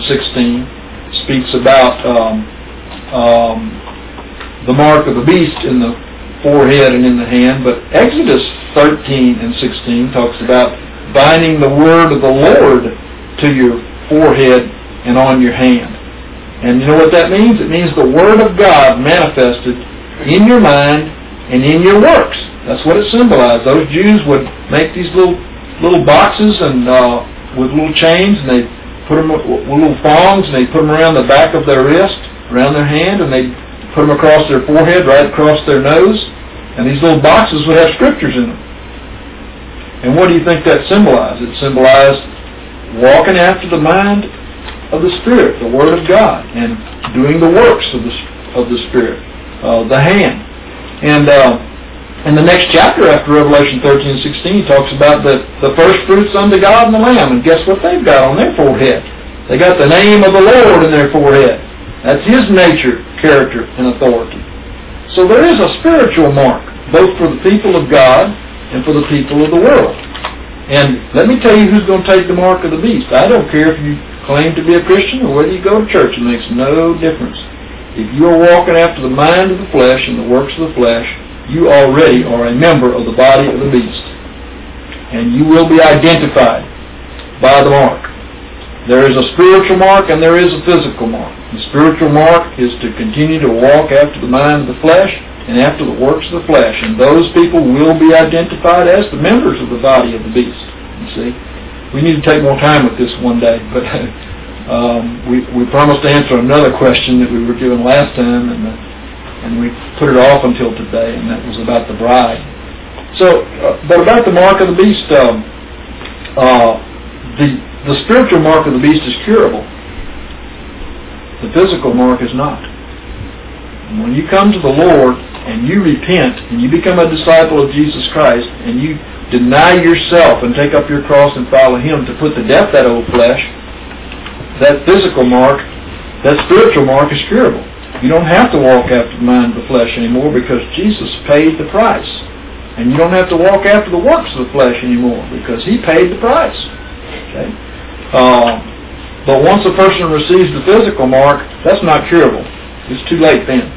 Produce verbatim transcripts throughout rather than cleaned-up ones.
sixteen speaks about um, um, the mark of the beast in the forehead and in the hand, but Exodus thirteen and sixteen talks about binding the word of the Lord to your forehead and on your hand. And you know what that means? It means the Word of God manifested in your mind and in your works. That's what it symbolized. Those Jews would make these little little boxes and uh, with little chains, and they put them with little thongs, and they put them around the back of their wrist, around their hand, and they put them across their forehead, right across their nose. And these little boxes would have scriptures in them. And what do you think that symbolized? It symbolized walking after the mind of the Spirit, the Word of God, and doing the works of the of the Spirit, uh, the hand. And uh, in the next chapter after Revelation thirteen and sixteen, he talks about the, the first fruits unto God and the Lamb. And guess what they've got on their forehead? They got the name of the Lord in their forehead. That's His nature, character, and authority. So there is a spiritual mark, both for the people of God and for the people of the world. And let me tell you who's going to take the mark of the beast. I don't care if you claim to be a Christian or whether you go to church. It makes no difference. If you are walking after the mind of the flesh and the works of the flesh, you already are a member of the body of the beast. And you will be identified by the mark. There is a spiritual mark and there is a physical mark. The spiritual mark is to continue to walk after the mind of the flesh and after the works of the flesh. And those people will be identified as the members of the body of the beast. You see? We need to take more time with this one day, but um, we, we promised to answer another question that we were given last time, and, uh, and we put it off until today, and that was about the bride. So, uh, but about the mark of the beast, um, uh, the, the spiritual mark of the beast is curable. The physical mark is not. And when you come to the Lord and you repent and you become a disciple of Jesus Christ and you deny yourself and take up your cross and follow Him to put to death that old flesh, that physical mark, that spiritual mark is curable. You don't have to walk after the mind of the flesh anymore because Jesus paid the price. And you don't have to walk after the works of the flesh anymore because He paid the price. Okay? Uh, but once a person receives the physical mark, that's not curable. It's too late then.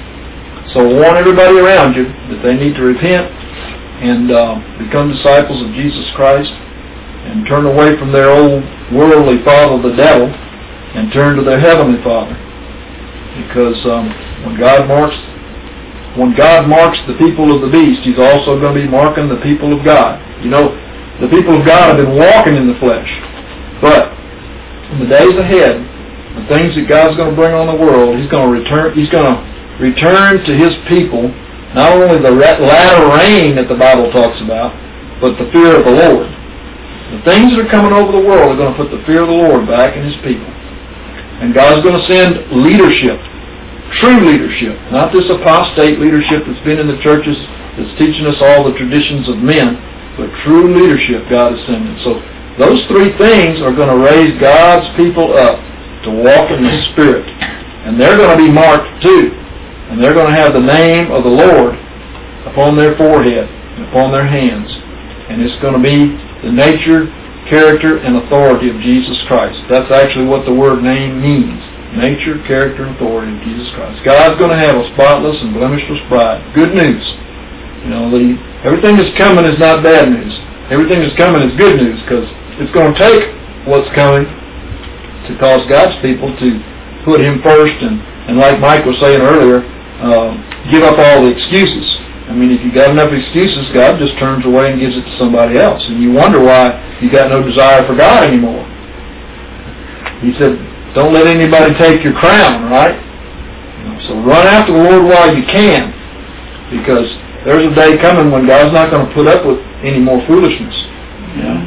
So warn everybody around you that they need to repent and uh, become disciples of Jesus Christ and turn away from their old worldly father, the devil, and turn to their heavenly Father. Because um, when God marks when God marks the people of the beast, He's also going to be marking the people of God. You know, the people of God have been walking in the flesh. But in the days ahead, the things that God's going to bring on the world, He's going to return He's going to return to His people not only the latter rain that the Bible talks about, but the fear of the Lord. The things that are coming over the world are going to put the fear of the Lord back in His people. And God's going to send leadership, true leadership, not this apostate leadership that's been in the churches that's teaching us all the traditions of men, but true leadership God is sending. So those three things are going to raise God's people up to walk in the Spirit. And they're going to be marked too. And they're going to have the name of the Lord upon their forehead and upon their hands. And it's going to be the nature, character, and authority of Jesus Christ. That's actually what the word name means. Nature, character, and authority of Jesus Christ. God's going to have a spotless and blemishless bride. Good news. You know, the, everything that's coming is not bad news. Everything that's coming is good news because it's going to take what's coming to cause God's people to put Him first and, and like Mike was saying earlier, Uh, give up all the excuses. I mean, if you got enough excuses, God just turns away and gives it to somebody else. And you wonder why you got no desire for God anymore. He said, don't let anybody take your crown, right? You know, so run after the Lord while you can. Because there's a day coming when God's not going to put up with any more foolishness. You know?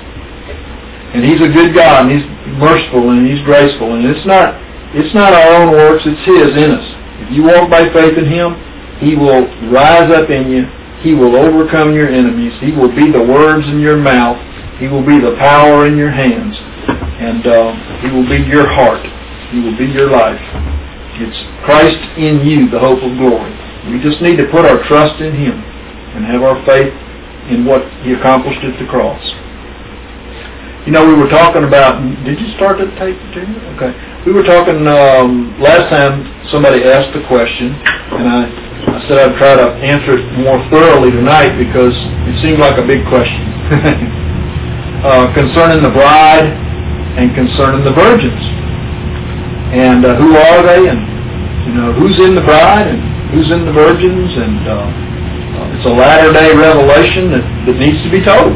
And He's a good God, and He's merciful, and He's graceful. And it's not, it's not our own works, it's His in us. If you walk by faith in Him, He will rise up in you. He will overcome your enemies. He will be the words in your mouth. He will be the power in your hands. And uh, He will be your heart. He will be your life. It's Christ in you, the hope of glory. We just need to put our trust in Him and have our faith in what He accomplished at the cross. You know, we were talking about, did you start the tape too? Okay. We were talking, um, last time somebody asked the question, and I, I said I'd try to answer it more thoroughly tonight because it seemed like a big question. uh, concerning the bride and concerning the virgins. And uh, who are they, and, you know, who's in the bride and who's in the virgins, and uh, uh, it's a latter-day revelation that, that needs to be told.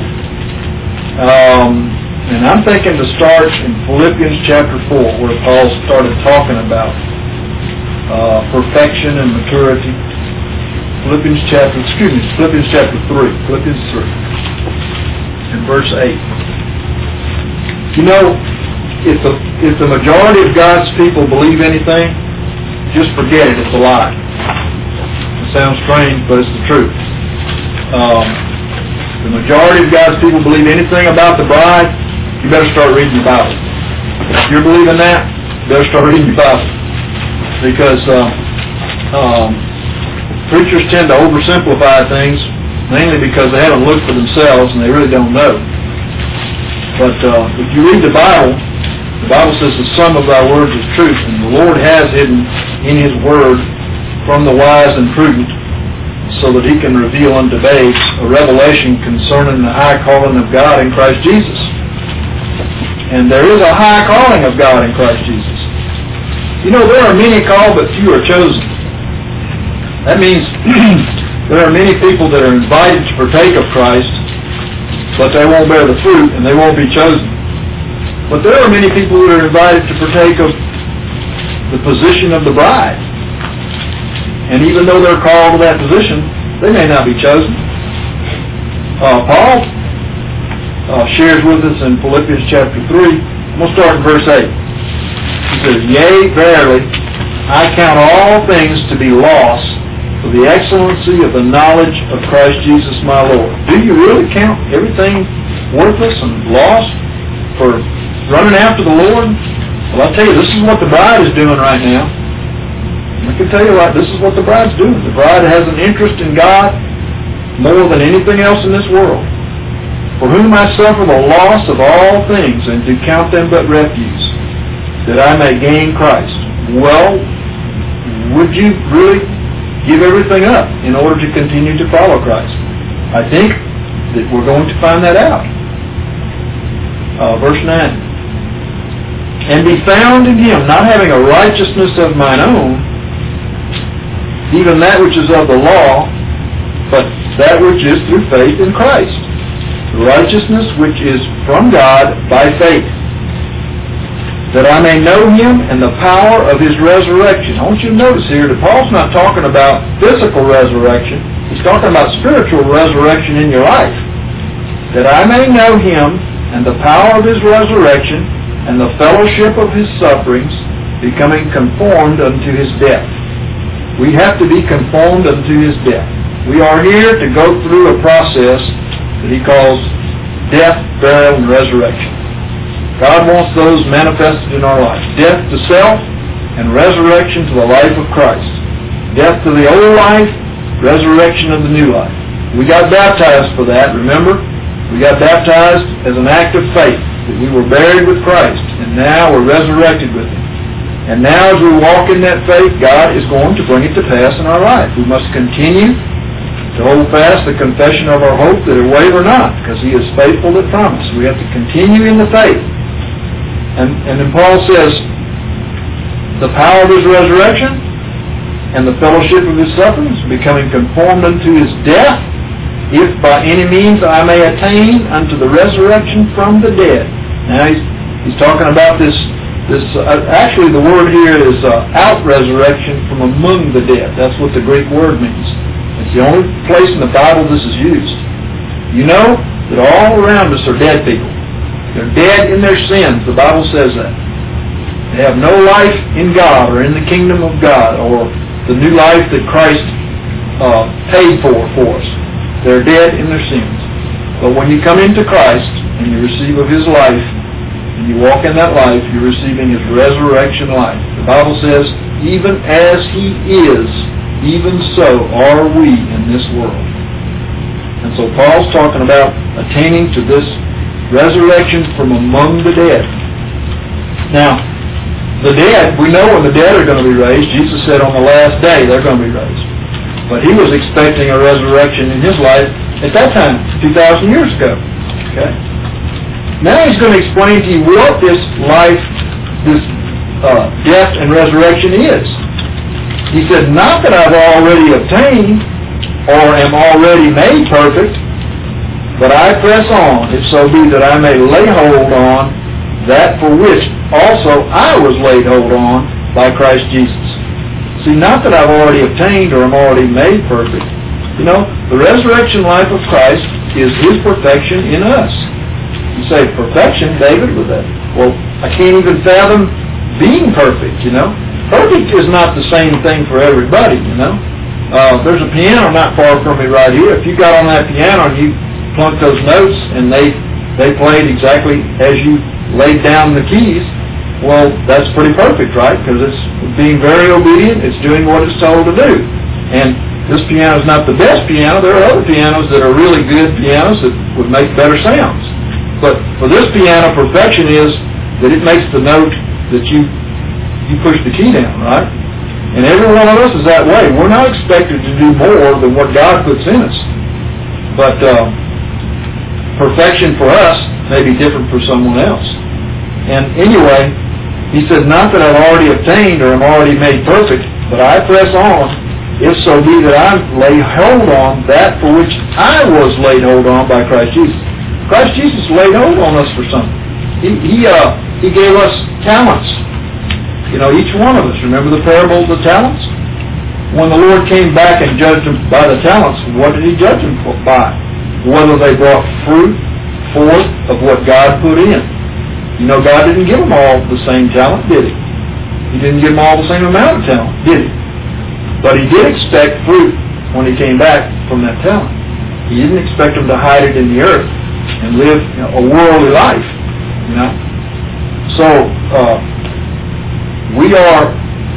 Um, and I'm thinking to start in Philippians chapter four, where Paul started talking about uh, perfection and maturity. Philippians chapter, excuse me, Philippians chapter three, Philippians three, and verse eight. You know, if the if the majority of God's people believe anything, just forget it. It's a lie. It sounds strange, but it's the truth. Um, the majority of God's people believe anything about the bride, you better start reading the Bible. If you're believing that, you better start reading the Bible. Because um, um, preachers tend to oversimplify things, mainly because they haven't looked for themselves and they really don't know. But uh, if you read the Bible, the Bible says the sum of thy words is truth, and the Lord has hidden in His Word from the wise and prudent, so that He can reveal unto babes a revelation concerning the high calling of God in Christ Jesus. And there is a high calling of God in Christ Jesus. You know, there are many called, but few are chosen. That means there are many people that are invited to partake of Christ, but they won't bear the fruit, and they won't be chosen. But there are many people who are invited to partake of the position of the bride. And even though they're called to that position, they may not be chosen. Uh, Paul uh, shares with us in Philippians chapter three. I'm going to start in verse eight. He says, Yea, verily, I count all things to be loss for the excellency of the knowledge of Christ Jesus my Lord. Do you really count everything worthless and lost for running after the Lord? Well, I'll tell you, this is what the bride is doing right now. I can tell you what, this is what the bride's doing. The bride has an interest in God more than anything else in this world. For whom I suffer the loss of all things, and do count them but refuse, that I may gain Christ. Well, would you really give everything up in order to continue to follow Christ? I think that we're going to find that out. Uh, verse nine. And be found in Him, not having a righteousness of mine own, even that which is of the law, but that which is through faith in Christ, the righteousness which is from God by faith, that I may know Him and the power of His resurrection. I want you to notice here that Paul's not talking about physical resurrection. He's talking about spiritual resurrection in your life. That I may know Him and the power of His resurrection and the fellowship of His sufferings, becoming conformed unto His death. We have to be conformed unto His death. We are here to go through a process that He calls death, burial, and resurrection. God wants those manifested in our life. Death to self and resurrection to the life of Christ. Death to the old life, resurrection of the new life. We got baptized for that, remember? We got baptized as an act of faith, that we were buried with Christ, and now we're resurrected with Him. And now as we walk in that faith, God is going to bring it to pass in our life. We must continue to hold fast the confession of our hope, that it waver not, because He is faithful that promised. We have to continue in the faith. And, and then Paul says, the power of His resurrection and the fellowship of His sufferings, becoming conformed unto His death, if by any means I may attain unto the resurrection from the dead. Now he's, he's talking about this, this uh, actually the word here is uh, out-resurrection from among the dead. That's what the Greek word means. It's the only place in the Bible this is used. You know that all around us are dead people. They're dead in their sins. The Bible says that. They have no life in God or in the kingdom of God or the new life that Christ uh, paid for for us. They're dead in their sins. But when you come into Christ and you receive of His life and you walk in that life, you're receiving His resurrection life. The Bible says, even as He is, even so are we in this world. And so Paul's talking about attaining to this resurrection from among the dead. Now, the dead, we know when the dead are going to be raised. Jesus said on the last day they're going to be raised. But he was expecting a resurrection in his life at that time, two thousand years ago. Okay. Now he's going to explain to you what this life, this uh, death and resurrection is. He said, not that I've already obtained or am already made perfect, but I press on, if so be that I may lay hold on that for which also I was laid hold on by Christ Jesus. See, not that I've already obtained or am already made perfect. You know, the resurrection life of Christ is his perfection in us. You say, perfection, David, with that? Well, I can't even fathom being perfect, you know. Perfect is not the same thing for everybody, you know. Uh, there's a piano not far from me right here. If you got on that piano and you plunked those notes and they they played exactly as you laid down the keys, well, that's pretty perfect, right? Because it's being very obedient. It's doing what it's told to do. And this piano is not the best piano. There are other pianos that are really good pianos that would make better sounds. But for this piano, perfection is that it makes the note that you you push the key down, right? And every one of us is that way. We're not expected to do more than what God puts in us. But uh, perfection for us may be different for someone else. And anyway, he said, not that I've already obtained or am already made perfect, but I press on, if so be that I lay hold on that for which I was laid hold on by Christ Jesus. Christ Jesus laid hold on us for something. He, he, uh, he gave us talents. You know, each one of us. Remember the parable of the talents? When the Lord came back and judged them by the talents, what did he judge them by? Whether they brought fruit forth of what God put in. You know, God didn't give them all the same talent, did he? He didn't give them all the same amount of talent, did he? But he did expect fruit when he came back from that talent. He didn't expect them to hide it in the earth and live, you know, a worldly life. You know? So, uh, we are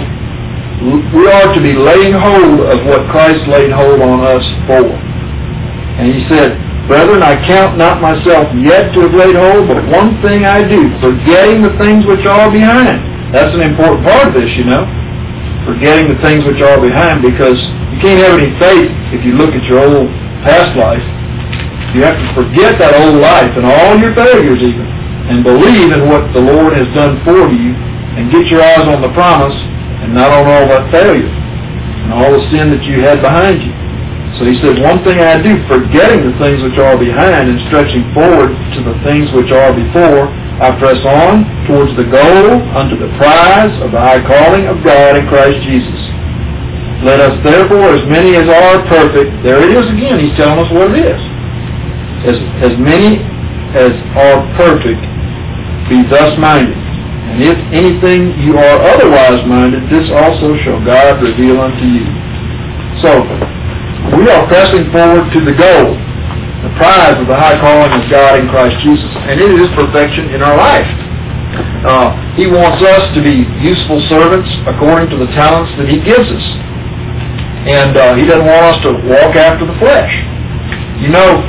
we are to be laying hold of what Christ laid hold on us for. And he said, brethren, I count not myself yet to have laid hold, but one thing I do, forgetting the things which are behind. That's an important part of this, you know. Forgetting the things which are behind, because you can't have any faith if you look at your old past life. You have to forget that old life and all your failures even, and believe in what the Lord has done for you, and get your eyes on the promise and not on all that failure and all the sin that you had behind you. So he said, one thing I do, forgetting the things which are behind and stretching forward to the things which are before, I press on towards the goal unto the prize of the high calling of God in Christ Jesus. Let us therefore, as many as are perfect, there it is again, he's telling us what it is. As, as many as are perfect, be thus minded. And if anything you are otherwise minded, this also shall God reveal unto you. So, we are pressing forward to the goal, the prize of the high calling of God in Christ Jesus. And it is perfection in our life. Uh, he wants us to be useful servants according to the talents that he gives us. And uh, he doesn't want us to walk after the flesh. You know,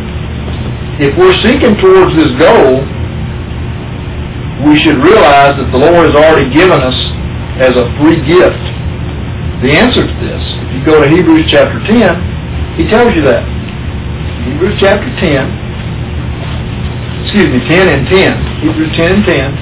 if we're seeking towards this goal, we should realize that the Lord has already given us as a free gift the answer to this. If you go to Hebrews chapter ten, he tells you that. Hebrews chapter ten, excuse me, ten and ten. Hebrews ten and ten.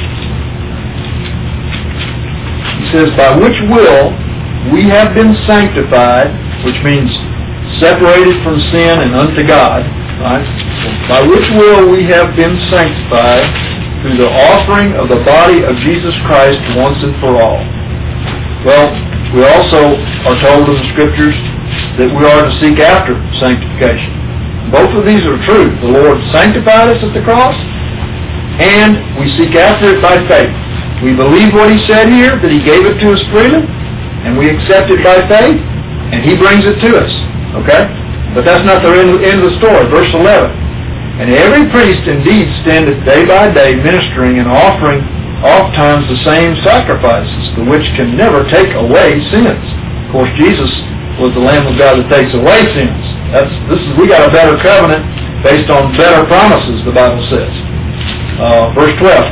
He says, by which will we have been sanctified, which means separated from sin and unto God, right? By which will we have been sanctified through the offering of the body of Jesus Christ once and for all. Well, we also are told in the Scriptures that we are to seek after sanctification. Both of these are true. The Lord sanctified us at the cross, and we seek after it by faith. We believe what he said here, that he gave it to us freely, and we accept it by faith, and he brings it to us. Okay? But that's not the end of the story. Verse eleven. And every priest indeed standeth day by day ministering and offering oft times the same sacrifices, the which can never take away sins. Of course, Jesus was the Lamb of God that takes away sins. That's this is we got a better covenant based on better promises, the Bible says. Uh, verse twelve.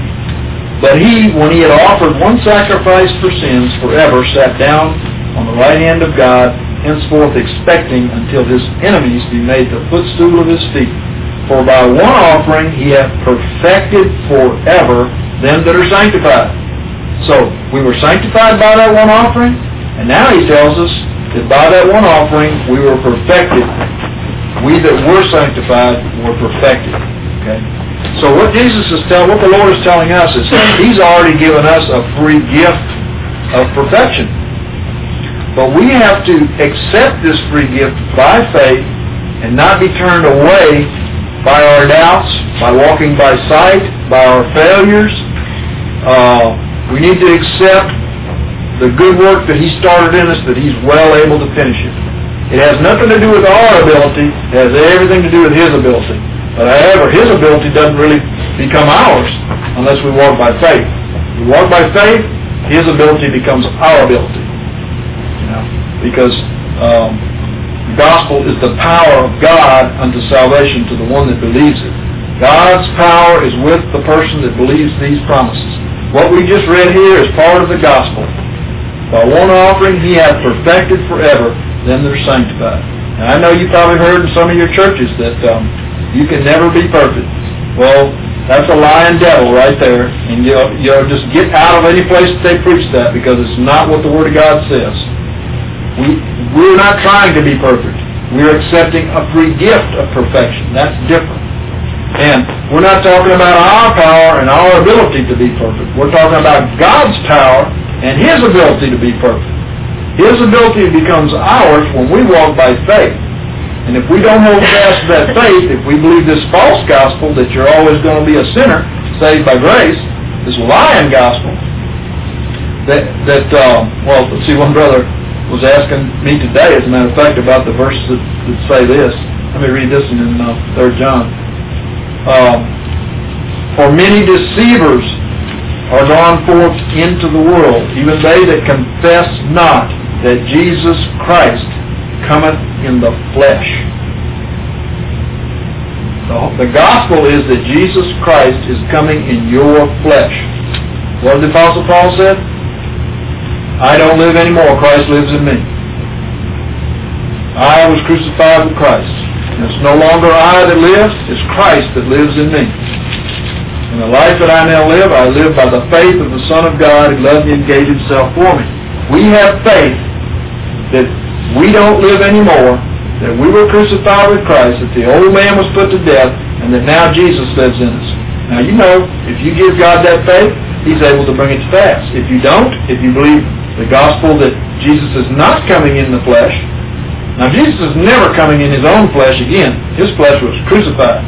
But he, when he had offered one sacrifice for sins forever, sat down on the right hand of God, henceforth expecting until his enemies be made the footstool of his feet. For by one offering he hath perfected forever them that are sanctified. So, we were sanctified by that one offering, and now he tells us that by that one offering we were perfected. We that were sanctified were perfected. Okay? So what Jesus is telling, what the Lord is telling us is He's already given us a free gift of perfection. But we have to accept this free gift by faith and not be turned away by our doubts, by walking by sight, by our failures. Uh, we need to accept the good work that He started in us, that He's well able to finish it. It has nothing to do with our ability. It has everything to do with His ability. But however, His ability doesn't really become ours unless we walk by faith. If we walk by faith, His ability becomes our ability. You know, because um, the gospel is the power of God unto salvation to the one that believes it. God's power is with the person that believes these promises. What we just read here is part of the gospel. By one offering He hath perfected forever them that are sanctified. Now, I know you probably heard in some of your churches that um, you can never be perfect. Well, that's a lying devil right there, and you'll, you'll just get out of any place that they preach that, because it's not what the Word of God says. We, we're not trying to be perfect. We're accepting a free gift of perfection. That's different. And we're not talking about our power and our ability to be perfect. We're talking about God's power and His ability to be perfect. His ability becomes ours when we walk by faith. And if we don't hold fast to that faith, if we believe this false gospel that you're always going to be a sinner saved by grace, this lying gospel, that, that uh, well, let's see, one brother was asking me today, as a matter of fact, about the verses that, that say this. Let me read this in uh, Third John. Uh, For many deceivers are gone forth into the world, even they that confess not that Jesus Christ cometh in the flesh. The, the gospel is that Jesus Christ is coming in your flesh. What did the Apostle Paul said? I don't live anymore, Christ lives in me. I was crucified with Christ. And it's no longer I that lives, it's Christ that lives in me. And the life that I now live, I live by the faith of the Son of God who loved me and gave Himself for me. We have faith that we don't live anymore, that we were crucified with Christ, that the old man was put to death, and that now Jesus lives in us. Now you know, if you give God that faith, He's able to bring it to pass. If you don't, if you believe the gospel that Jesus is not coming in the flesh, now Jesus is never coming in His own flesh again. His flesh was crucified.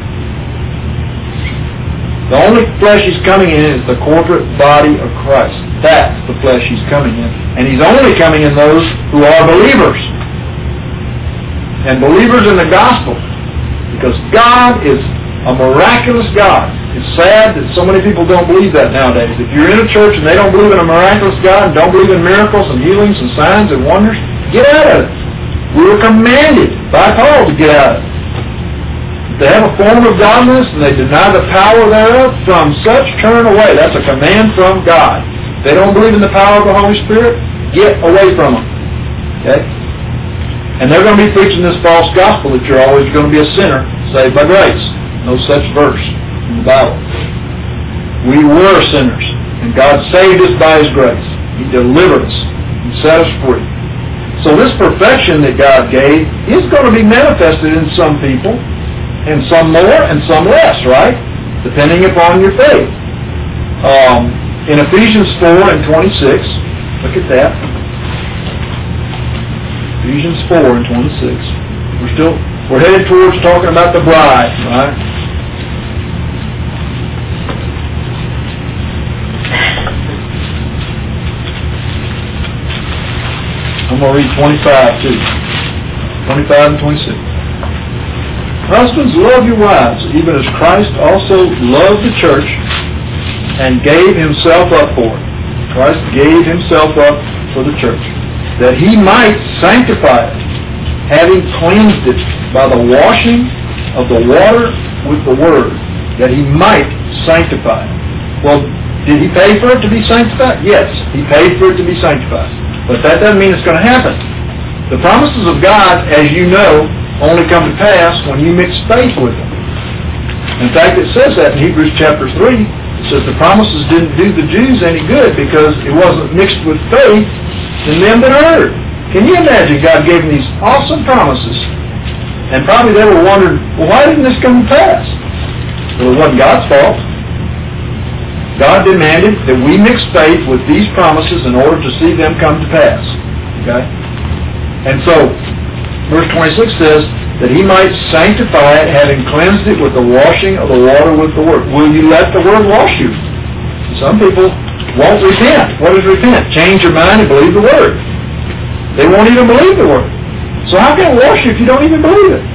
The only flesh He's coming in is the corporate body of Christ. That's the flesh He's coming in. And He's only coming in those who are believers. And believers in the gospel. Because God is a miraculous God. It's sad that so many people don't believe that nowadays. If you're in a church and they don't believe in a miraculous God and don't believe in miracles and healings and signs and wonders, get out of it. We were commanded by Paul to get out of it. They have a form of godliness and they deny the power thereof, from such turn away. That's a command from God. If they don't believe in the power of the Holy Spirit, get away from them. Okay? And they're going to be preaching this false gospel that you're always going to be a sinner saved by grace. No such verse in the Bible. We were sinners, and God saved us by His grace. He delivered us and set us free. So this perfection that God gave is going to be manifested in some people, and some more and some less, right? Depending upon your faith. Um, in Ephesians four and twenty-six, look at that. Ephesians four and twenty-six. We're still we're headed towards talking about the bride, right? I'm going to read twenty-five too. twenty-five and twenty-six. Husbands, love your wives, even as Christ also loved the church and gave Himself up for it. Christ gave Himself up for the church, that He might sanctify it, having cleansed it by the washing of the water with the word, that he might sanctify it. Well, did he pay for it to be sanctified? Yes, he paid for it to be sanctified. But that doesn't mean it's going to happen. The promises of God, as you know, only come to pass when you mix faith with them. In fact, it says that in Hebrews chapter three. It says the promises didn't do the Jews any good because it wasn't mixed with faith in them that heard. Can you imagine God gave them these awesome promises? And probably they were wondering, well, why didn't this come to pass? Well, it wasn't God's fault. God demanded that we mix faith with these promises in order to see them come to pass. Okay? And so, verse twenty-six says, that he might sanctify it, having cleansed it with the washing of the water with the word. Will you let the word wash you? Some people won't repent. What is repent? Change your mind and believe the word. They won't even believe the word. So how can it wash you if you don't even believe it?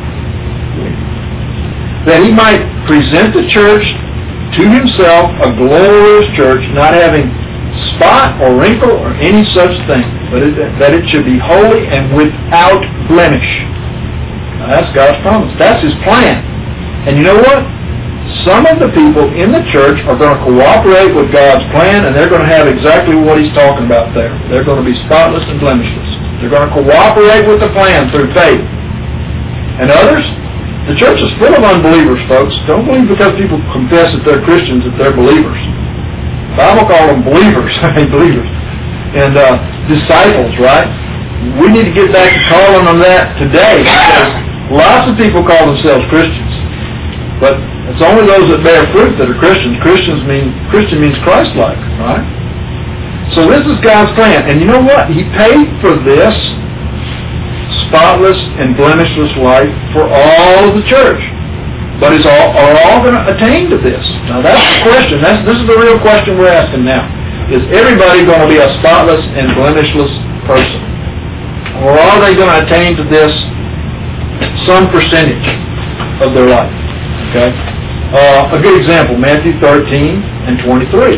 That he might present the church to himself, a glorious church, not having spot or wrinkle or any such thing, but it, that it should be holy and without blemish. Now, that's God's promise. That's his plan. And you know what? Some of the people in the church are going to cooperate with God's plan, and they're going to have exactly what he's talking about there. They're going to be spotless and blemishless. They're going to cooperate with the plan through faith. And others, the church is full of unbelievers, folks. Don't believe because people confess that they're Christians that they're believers. The Bible calls them believers. I mean, believers. And uh, disciples, right? We need to get back to calling them that today, because lots of people call themselves Christians. But it's only those that bear fruit that are Christians. Christians mean Christian means Christ-like, right? So this is God's plan. And you know what? He paid for this spotless and blemishless life for all of the church. But is all, are all going to attain to this? Now that's the question. That's, this is the real question we're asking now. Is everybody going to be a spotless and blemishless person? Or are they going to attain to this some percentage of their life? Okay? Uh, a good example, Matthew thirteen and twenty-three.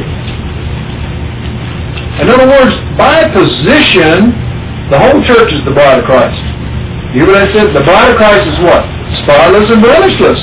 In other words, by position, the whole church is the bride of Christ. You hear what I said? The bride of Christ is what? Spotless and blemishless.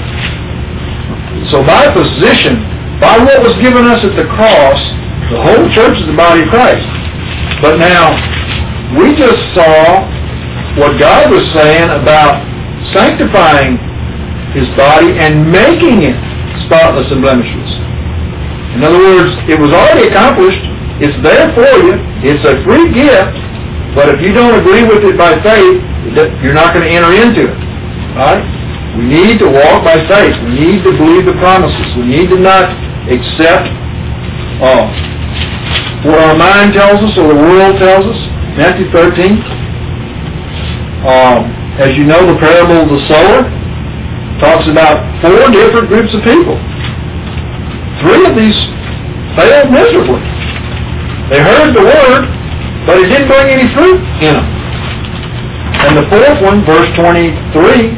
So by position, by what was given us at the cross, the whole church is the body of Christ. But now, we just saw what God was saying about sanctifying his body and making it spotless and blemishless. In other words, it was already accomplished. It's there for you. It's a free gift. But if you don't agree with it by faith, you're not going to enter into it. Right? We need to walk by faith. We need to believe the promises. We need to not accept uh, what our mind tells us or the world tells us. Matthew thirteen. Um, as you know, the parable of the sower talks about four different groups of people. Three of these failed miserably. They heard the word, but it didn't bring any fruit in them. And the fourth one, verse twenty-three,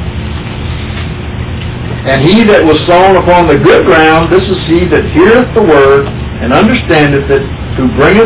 and he that was sown upon the good ground, this is he that heareth the word, and understandeth it, who bringeth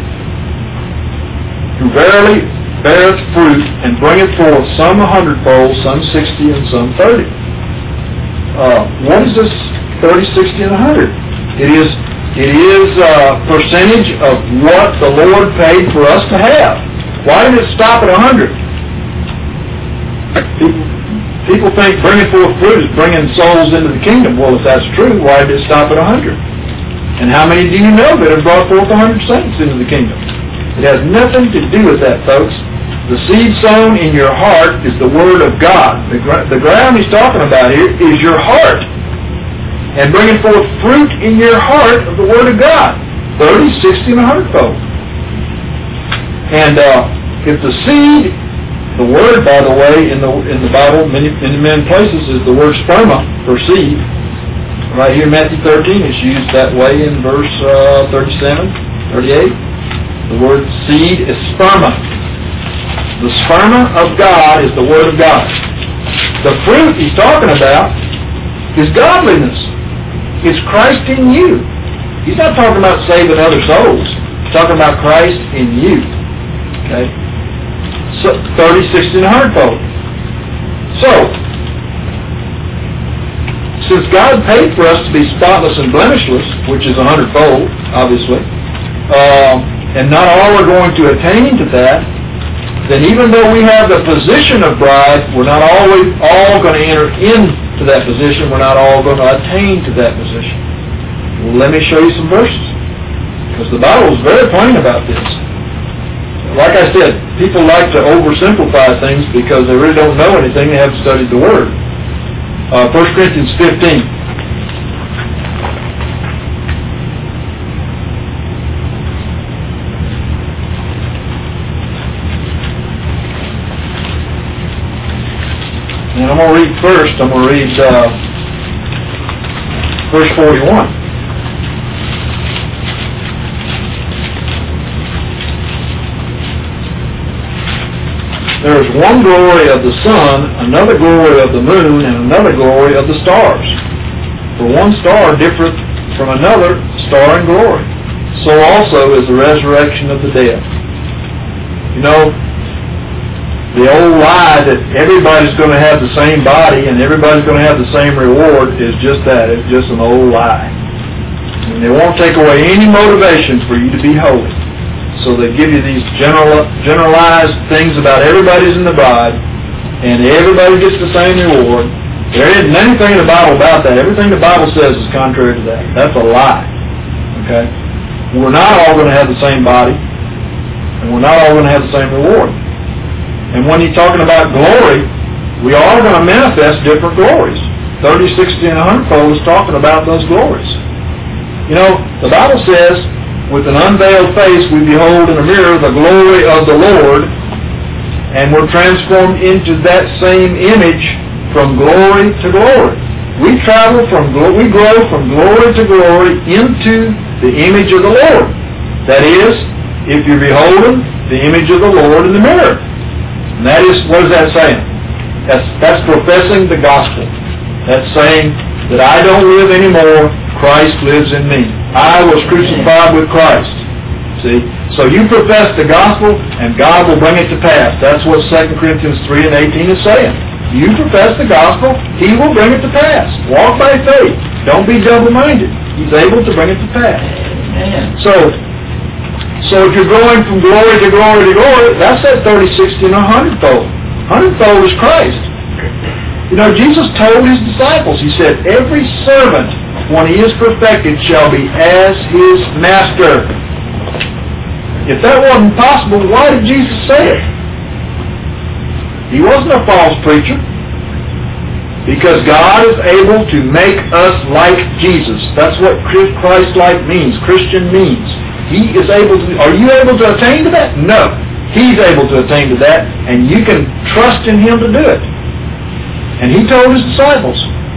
who verily beareth fruit, and bringeth forth some a hundredfold, some sixty, and some thirty. Uh, what is this thirty, sixty, and a hundred? It is it is a percentage of what the Lord paid for us to have. Why did it stop at a hundred? People, people think bringing forth fruit is bringing souls into the kingdom. Well, if that's true, why did it stop at a hundred? And how many do you know that have brought forth a hundred saints into the kingdom? It has nothing to do with that, folks. The seed sown in your heart is the Word of God. The, gr- the ground he's talking about here is your heart. And bringing forth fruit in your heart of the Word of God. thirty, sixty, and a hundredfold. And uh, if the seed, the word, by the way, in the in the Bible, many, in many places, is the word sperma for seed. Right here in Matthew thirteen, it's used that way in verse uh, thirty-seven, thirty-eight. The word seed is sperma. The sperma of God is the Word of God. The fruit he's talking about is godliness. It's Christ in you. He's not talking about saving other souls. He's talking about Christ in you. Okay? So, thirty, sixty, and a hundredfold. So, since God paid for us to be spotless and blemishless, which is a hundredfold, obviously, uh, and not all are going to attain to that, then even though we have the position of bride, we're not always all going to enter into that position. We're not all going to attain to that position. Well, let me show you some verses, because the Bible is very plain about this. Like I said, people like to oversimplify things because they really don't know anything. They haven't studied the Word. Uh, First Corinthians fifteen. And I'm going to read first, I'm going to read uh, verse forty-one. There is one glory of the sun, another glory of the moon, and another glory of the stars. For one star differeth from another star in glory. So also is the resurrection of the dead. You know, the old lie that everybody's going to have the same body and everybody's going to have the same reward is just that. It's just an old lie. And they won't take away any motivation for you to be holy. So they give you these general, generalized things about everybody's in the bride and everybody gets the same reward. There isn't anything in the Bible about that. Everything the Bible says is contrary to that. That's a lie. Okay? We're not all going to have the same body and we're not all going to have the same reward. And when he's talking about glory, we are going to manifest different glories. thirty, sixty, and one hundred-fold is talking about those glories. You know, the Bible says, with an unveiled face we behold in a mirror the glory of the Lord, and we're transformed into that same image from glory to glory. We travel from, we grow from glory to glory into the image of the Lord. That is, if you're beholding the image of the Lord in the mirror. And that is, what is that saying? That's, that's professing the gospel. That's saying that I don't live anymore, Christ lives in me. I was crucified with Christ. See? So you profess the gospel, and God will bring it to pass. That's what Second Corinthians three and eighteen is saying. You profess the gospel, He will bring it to pass. Walk by faith. Don't be double-minded. He's able to bring it to pass. Amen. So, So if you're going from glory to glory to glory, that's that thirty, sixty, and one hundred-fold. one hundred-fold is Christ. You know, Jesus told His disciples, He said, every servant, when he is perfected, shall be as his master. If that wasn't possible, why did Jesus say it? He wasn't a false preacher. Because God is able to make us like Jesus. That's what Christ-like means, Christian means. He is able to, are you able to attain to that? No. He's able to attain to that, and you can trust in Him to do it. And He told His disciples,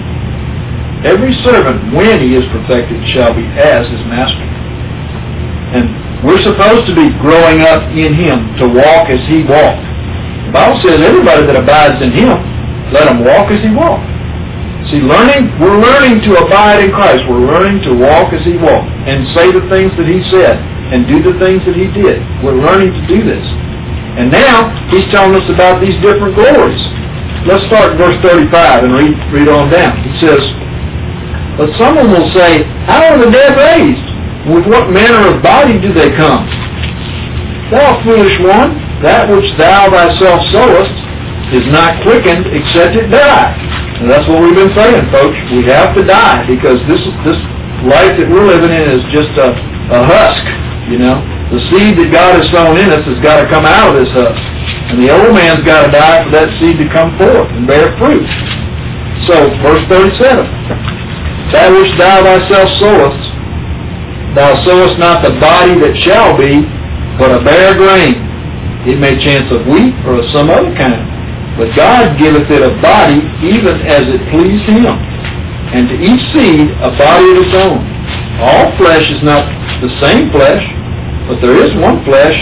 every servant, when he is perfected, shall be as his master. And we're supposed to be growing up in Him, to walk as He walked. The Bible says everybody that abides in Him, let him walk as He walked. See, learning, we're learning to abide in Christ. We're learning to walk as He walked and say the things that He said and do the things that He did. We're learning to do this. And now, He's telling us about these different glories. Let's start in verse thirty-five and read, read on down. He says, but someone will say, how are the dead raised? With what manner of body do they come? Thou foolish one, that which thou thyself sowest is not quickened except it die. And that's what we've been saying, folks. We have to die because this this life that we're living in is just a, a husk, you know. The seed that God has sown in us has got to come out of this husk. And the old man's got to die for that seed to come forth and bear fruit. So, verse thirty-seven. That which thou thyself sowest, thou sowest not the body that shall be, but a bare grain. It may chance of wheat or of some other kind. But God giveth it a body even as it pleased Him, and to each seed a body of its own. All flesh is not the same flesh, but there is one flesh.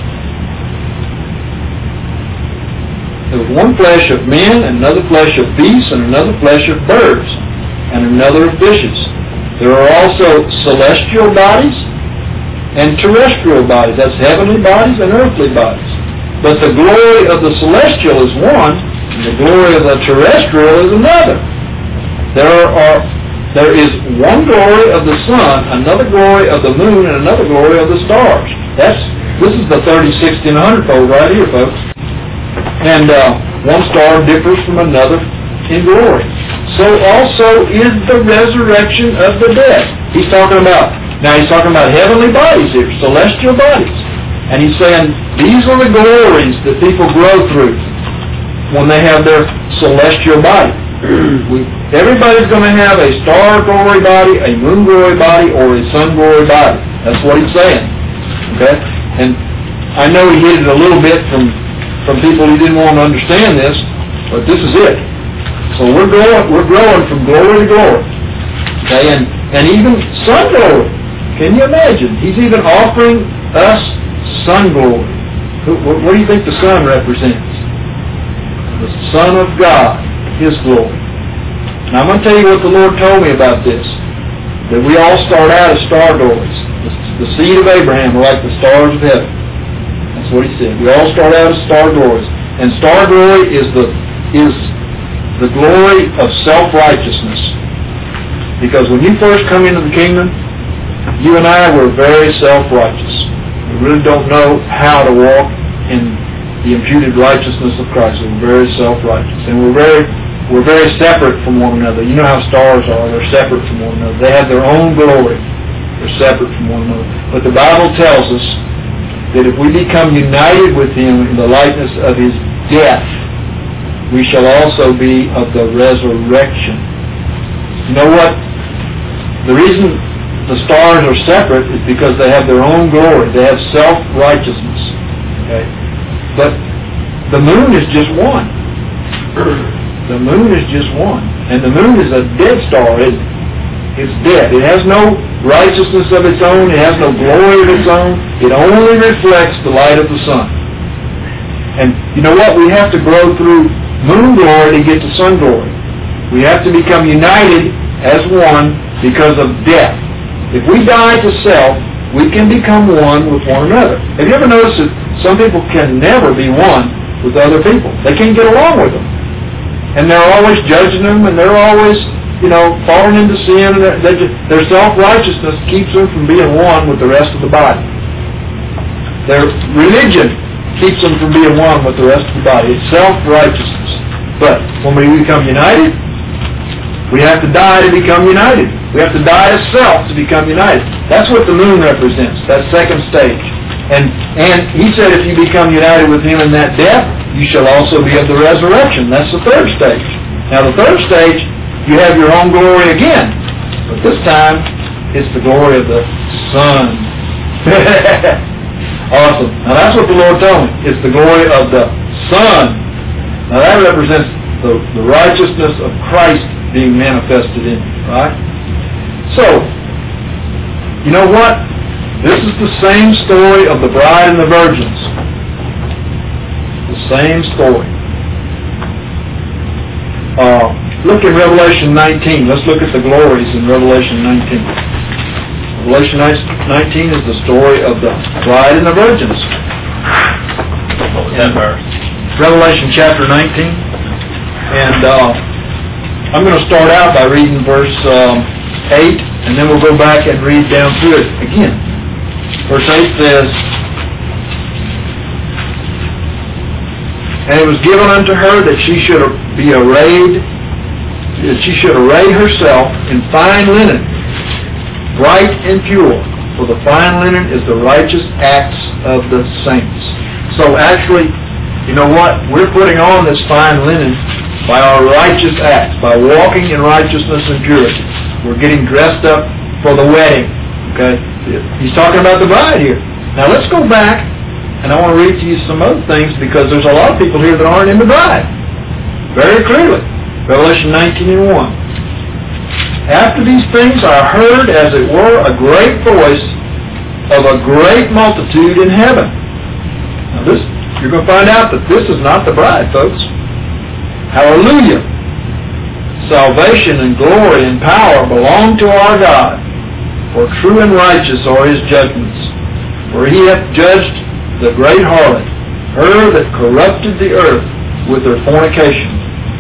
There was one flesh of men, and another flesh of beasts, and another flesh of birds, and another of fishes. There are also celestial bodies and terrestrial bodies. That's heavenly bodies and earthly bodies. But the glory of the celestial is one, and the glory of the terrestrial is another. there are there is one glory of the sun, another glory of the moon, and another glory of the stars. That's this is the thirty, sixty, and one hundred fold right here, folks. And uh, one star differs from another in glory. So also is the resurrection of the dead. He's talking about, now he's talking about heavenly bodies here, celestial bodies. And he's saying these are the glories that people grow through when they have their celestial body. we, everybody's going to have a star glory body, a moon glory body, or a sun glory body. That's what he's saying. Okay? And I know he hit it a little bit from, from people who didn't want to understand this, but this is it. So we're growing, we're growing from glory to glory. Okay? And, and even sun glory. Can you imagine? He's even offering us sun glory. What, what do you think the sun represents? The Son of God, His glory. Now I'm going to tell you what the Lord told me about this. That we all start out as star glories. The, the seed of Abraham are like the stars of heaven. That's what He said. We all start out as star glories. And star glory is the is the glory of self-righteousness. Because when you first come into the kingdom, you and I were very self-righteous. We really don't know how to walk in the imputed righteousness of Christ. We're very self-righteous. And we're very we're very separate from one another. You know how stars are. They're separate from one another. They have their own glory. They're separate from one another. But the Bible tells us that if we become united with Him in the likeness of His death, we shall also be of the resurrection. You know what? The reason the stars are separate is because they have their own glory. They have self-righteousness. Okay? But the moon is just one. The moon is just one. And the moon is a dead star, isn't it? It's dead. It has no righteousness of its own. It has no glory of its own. It only reflects the light of the sun. And you know what? We have to grow through moon glory to get to sun glory. We have to become united as one because of death. If we die to self, we can become one with one another. Have you ever noticed that some people can never be one with other people? They can't get along with them. And they're always judging them, and they're always, you know, falling into sin. And they just, their self-righteousness keeps them from being one with the rest of the body. Their religion keeps them from being one with the rest of the body. It's self-righteousness. But when we become united, we have to die to become united. We have to die to self to become united. That's what the moon represents, that second stage. And and He said if you become united with Him in that death, you shall also be of the resurrection. That's the third stage. Now the third stage, you have your own glory again. But this time, it's the glory of the sun. Awesome. Now that's what the Lord told me. It's the glory of the sun. Now that represents the, the righteousness of Christ being manifested in you, right? So, you know what? This is the same story of the bride and the virgins. The same story. Uh, look at Revelation nineteen. Let's look at the glories in Revelation nineteen. Revelation nineteen is the story of the bride and the virgins. What was that verse? Revelation chapter nineteen. And uh, I'm going to start out by reading verse um, eight, and then we'll go back and read down through it again. Verse eight says, "And it was given unto her that she should be arrayed, that she should array herself in fine linen, bright and pure, for the fine linen is the righteous acts of the saints." So actually, you know what? We're putting on this fine linen by our righteous acts, by walking in righteousness and purity. We're getting dressed up for the wedding. Okay? He's talking about the bride here. Now let's go back, and I want to read to you some other things, because there's a lot of people here that aren't in the bride. Very clearly. Revelation nineteen and one. "After these things I heard, as it were, a great voice of a great multitude in heaven." Now this, you're going to find out that this is not the bride, folks. "Hallelujah! Salvation and glory and power belong to our God, for true and righteous are His judgments. For He hath judged the great harlot, her that corrupted the earth with her fornication,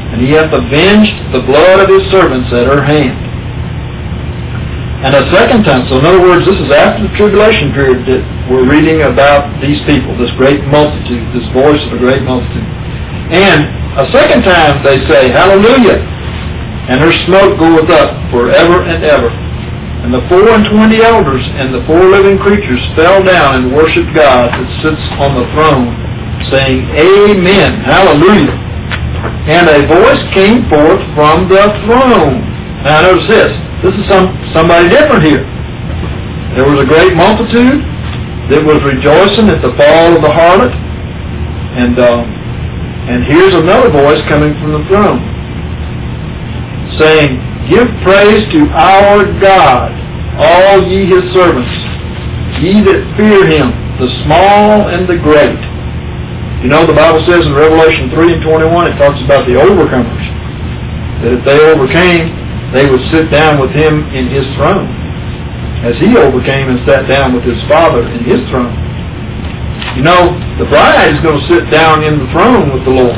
and he hath avenged the blood of his servants at her hand. And a second time, so in other words, this is after the tribulation period that we're reading about these people, this great multitude, this voice of a great multitude. And a second time they say, Hallelujah! And her smoke goeth up forever and ever. And the four and twenty elders and the four living creatures fell down and worshipped God that sits on the throne, saying, Amen, Hallelujah. And a voice came forth from the throne. Now notice this. This is some somebody different here. There was a great multitude that was rejoicing at the fall of the harlot. And, uh, and here's another voice coming from the throne, saying, Give praise to our God, all ye his servants, ye that fear him, the small and the great. You know, the Bible says in Revelation three and twenty-one, it talks about the overcomers, that if they overcame, they would sit down with him in his throne, as he overcame and sat down with his Father in his throne. You know, the bride is going to sit down in the throne with the Lord.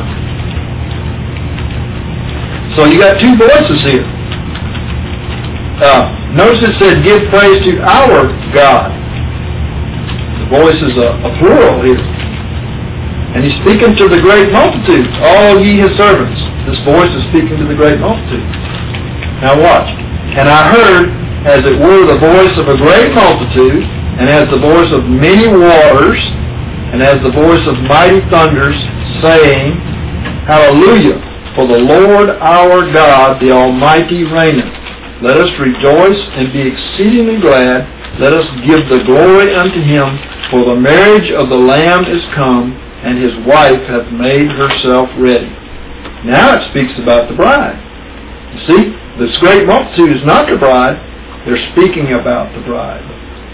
So you got two voices here. Uh, notice it said, Give praise to our God. The voice is a, a plural here. And he's speaking to the great multitude, all ye his servants. This voice is speaking to the great multitude. Now watch. And I heard, as it were, the voice of a great multitude, and as the voice of many waters, and as the voice of mighty thunders, saying, Hallelujah, for the Lord our God, the Almighty, reigneth. Let us rejoice and be exceedingly glad. Let us give the glory unto him, for the marriage of the Lamb is come, and his wife hath made herself ready. Now it speaks about the bride. You see, this great multitude is not the bride. They're speaking about the bride.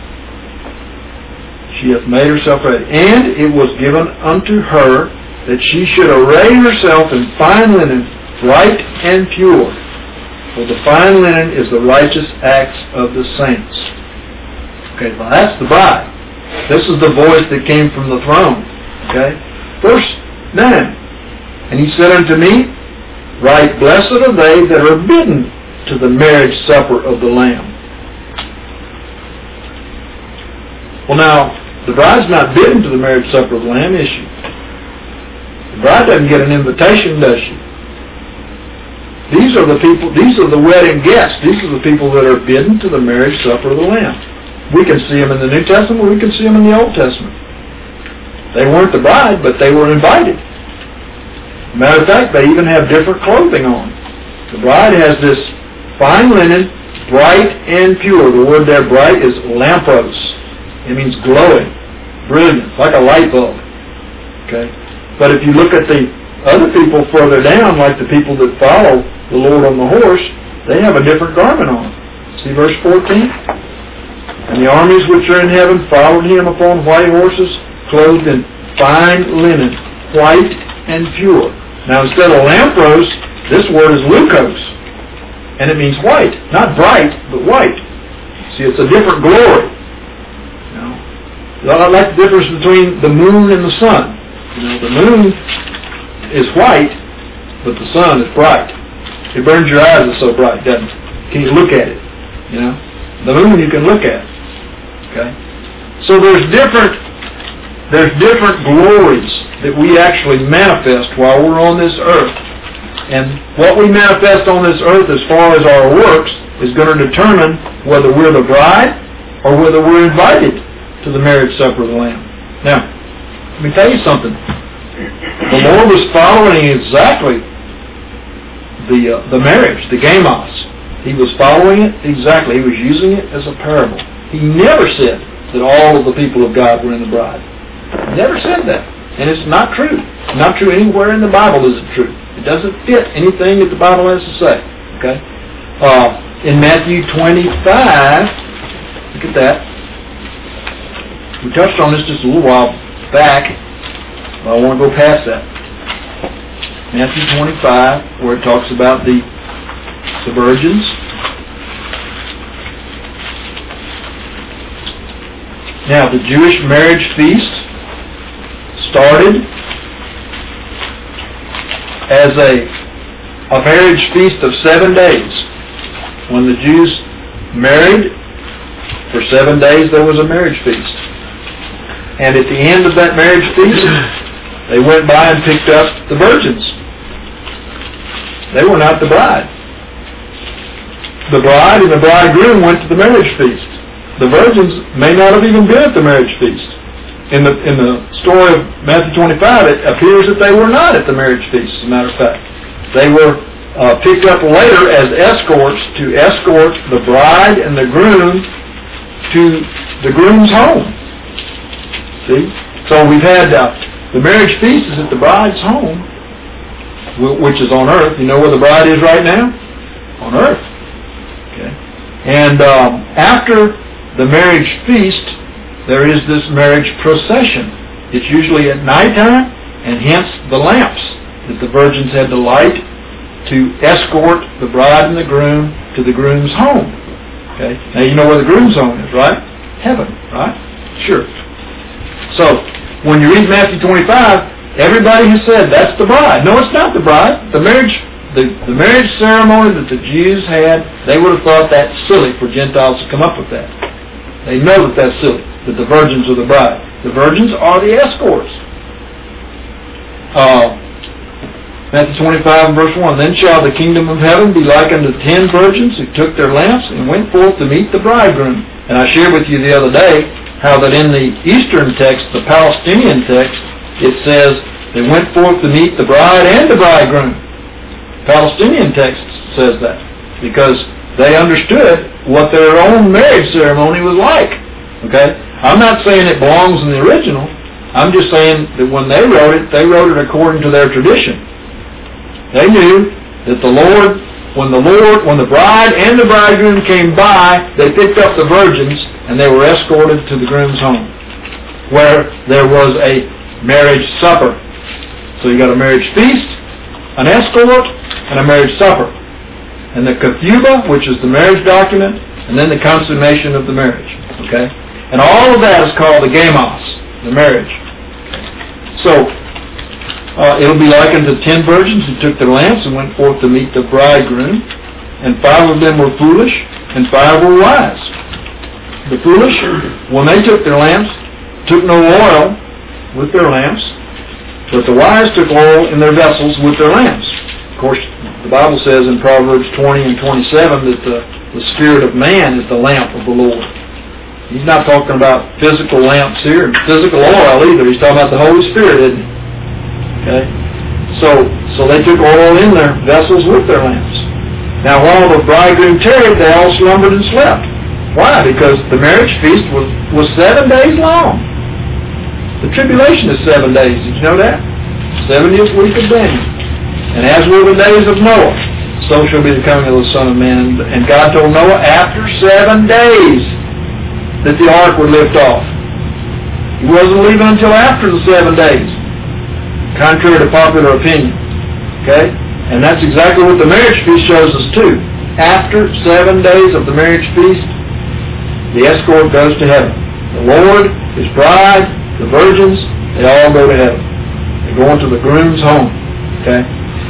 She hath made herself ready. And it was given unto her that she should array herself in fine linen, bright and pure. For the fine linen is the righteous acts of the saints. Okay, well that's the bride. This is the voice that came from the throne. Okay? Verse nine. And he said unto me, Right blessed are they that are bidden to the marriage supper of the Lamb. Well now, the bride's not bidden to the marriage supper of the Lamb, is she? The bride doesn't get an invitation, does she? These are the people, these are the wedding guests. These are the people that are bidden to the marriage supper of the Lamb. We can see them in the New Testament, or we can see them in the Old Testament. They weren't the bride, but they were invited. Matter of fact, they even have different clothing on. The bride has this fine linen, bright and pure. The word there, bright, is lampros. It means glowing, brilliant, like a light bulb. Okay? But if you look at the other people further down, like the people that follow the Lord on the horse, they have a different garment on. See verse fourteen? And the armies which are in heaven followed him upon white horses, clothed in fine linen, white and pure. Now instead of lampros, this word is leukos. And it means white. Not bright, but white. See, it's a different glory. You know, I like the difference between the moon and the sun. You know, the moon is white, but the sun is bright. It burns your eyes, it's so bright, doesn't it? Can you look at it? You know? The moon you can look at. Okay? So there's different there's different glories that we actually manifest while we're on this earth. And what we manifest on this earth as far as our works is going to determine whether we're the bride or whether we're invited to the marriage supper of the Lamb. Now, let me tell you something. The Lord was following exactly the uh, the marriage, the gamos. He was following it exactly. He was using it as a parable. He never said that all of the people of God were in the bride. He never said that. And it's not true. Not true anywhere in the Bible is it true. It doesn't fit anything that the Bible has to say. Okay? Uh, in Matthew twenty-five, look at that. We touched on this just a little while back, but I want to go past that. Matthew twenty-five, where it talks about the, the virgins. Now, the Jewish marriage feast started as a a marriage feast of seven days. When the Jews married, for seven days there was a marriage feast. And at the end of that marriage feast, they went by and picked up the virgins. They were not the bride. The bride and the bridegroom went to the marriage feast. The virgins may not have even been at the marriage feast. In the in the story of Matthew twenty-five, it appears that they were not at the marriage feast, as a matter of fact. They were uh, picked up later as escorts to escort the bride and the groom to the groom's home. See? So we've had uh, the marriage feast is at the bride's home, which is on earth. You know where the bride is right now? On earth. Okay. And um, after the marriage feast, there is this marriage procession. It's usually at nighttime, and hence the lamps that the virgins had to light to escort the bride and the groom to the groom's home. Okay. Now you know where the groom's home is, right? Heaven, right? Sure. So when you read Matthew twenty-five, everybody has said that's the bride. No, it's not the bride. The marriage, the, the marriage ceremony that the Jews had, they would have thought that silly for Gentiles to come up with that. They know that that's silly, that the virgins are the bride. The virgins are the escorts. Uh, Matthew twenty-five, verse one, Then shall the kingdom of heaven be like unto ten virgins who took their lamps and went forth to meet the bridegroom. And I shared with you the other day how that in the Eastern text, the Palestinian text, it says they went forth to meet the bride and the bridegroom. Palestinian text says that because they understood what their own marriage ceremony was like. Okay? I'm not saying it belongs in the original. I'm just saying that when they wrote it, they wrote it according to their tradition. They knew that the Lord, when the Lord, when the bride and the bridegroom came by, they picked up the virgins and they were escorted to the groom's home, where there was a marriage supper. So you got a marriage feast, an escort, and a marriage supper. And the ketubah, which is the marriage document, and then the consummation of the marriage. Okay? And all of that is called the gamos, the marriage. So, uh, it'll be likened to ten virgins who took their lamps and went forth to meet the bridegroom, and five of them were foolish, and five were wise. The foolish, when they took their lamps, took no oil with their lamps, but the wise took oil in their vessels with their lamps. Of course, the Bible says in Proverbs twenty and twenty-seven that the, the spirit of man is the lamp of the Lord. He's not talking about physical lamps here, and physical oil either. He's talking about the Holy Spirit, isn't he? Okay? So, so they took oil in their vessels with their lamps. Now, while the bridegroom tarried, they all slumbered and slept. Why? Because the marriage feast was, was seven days long. The tribulation is seven days. Did you know that? seventieth week of Daniel. And as were the days of Noah, so shall be the coming of the Son of Man. And God told Noah after seven days that the ark would lift off. He wasn't leaving until after the seven days, contrary to popular opinion. Okay? And that's exactly what the marriage feast shows us too. After seven days of the marriage feast, the escort goes to heaven. The Lord, His bride, the virgins, they all go to heaven. They go into the groom's home. Okay?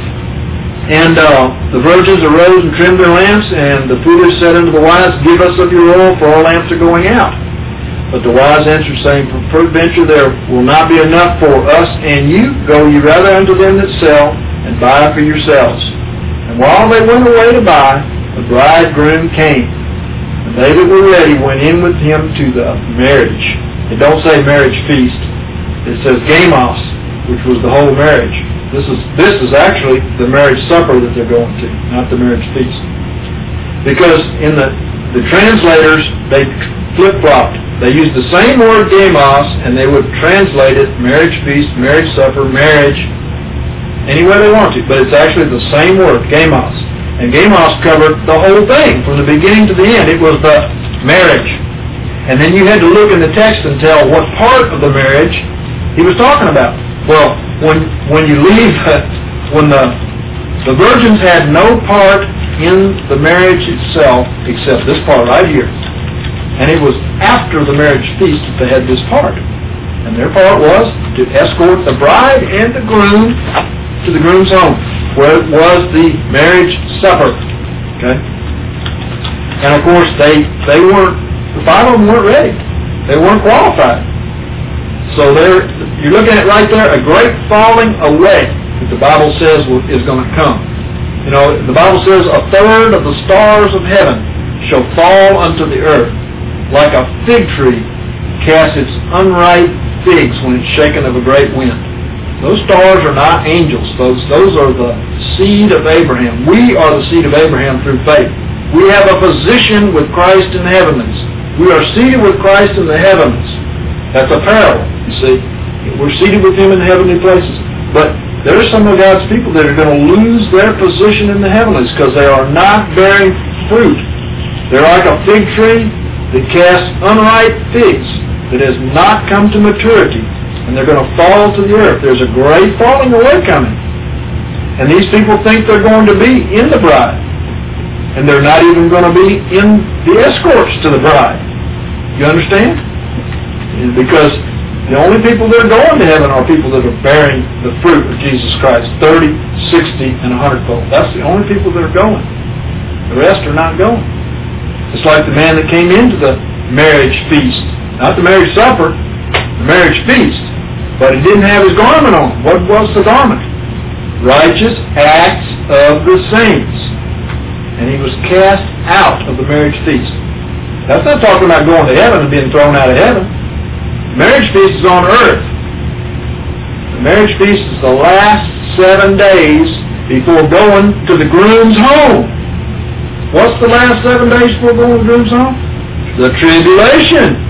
And uh, the virgins arose and trimmed their lamps, and the foolish said unto the wise, Give us of your oil, for our lamps are going out. But the wise answered, saying, Peradventure there will not be enough for us and you. Go ye rather unto them that sell, and buy for yourselves. And while they went away to buy, the bridegroom came. And they that were ready went in with him to the marriage. It don't say marriage feast. It says gamos, which was the whole marriage. This is this is actually the marriage supper that they're going to, not the marriage feast. Because in the, the translators, they flip-flopped. They used the same word gamos, and they would translate it marriage feast, marriage supper, marriage, any way they want to. But it's actually the same word, gamos. And gamos covered the whole thing, from the beginning to the end. It was the marriage. And then you had to look in the text and tell what part of the marriage he was talking about. Well, when when you leave, when the the virgins had no part in the marriage itself except this part right here, and it was after the marriage feast that they had this part, and their part was to escort the bride and the groom to the groom's home. where it was the marriage supper. Okay? And of course, they they weren't, the five of them weren't ready. They weren't qualified. So there, you're looking at right there, a great falling away that the Bible says is going to come. You know, the Bible says, a third of the stars of heaven shall fall unto the earth, like a fig tree casts its unripe figs when it's shaken of a great wind. Those stars are not angels, folks. Those are the seed of Abraham. We are the seed of Abraham through faith. We have a position with Christ in the heavens. We are seated with Christ in the heavens. That's a parable, you see. We're seated with Him in heavenly places. But there are some of God's people that are going to lose their position in the heavens because they are not bearing fruit. They're like a fig tree that casts unripe figs that has not come to maturity, and they're going to fall to the earth. There's a great falling away coming. And these people think they're going to be in the bride, and they're not even going to be in the escorts to the bride. You understand? Because the only people that are going to heaven are people that are bearing the fruit of Jesus Christ, thirty, sixty, and one hundred fold. That's the only people that are going. The rest are not going. It's like the man that came into the marriage feast. Not the marriage supper, the marriage feast. But he didn't have his garment on. What was the garment? Righteous acts of the saints. And he was cast out of the marriage feast. That's not talking about going to heaven and being thrown out of heaven. The marriage feast is on earth. The marriage feast is the last seven days before going to the groom's home. What's the last seven days before going to the groom's home? The tribulation.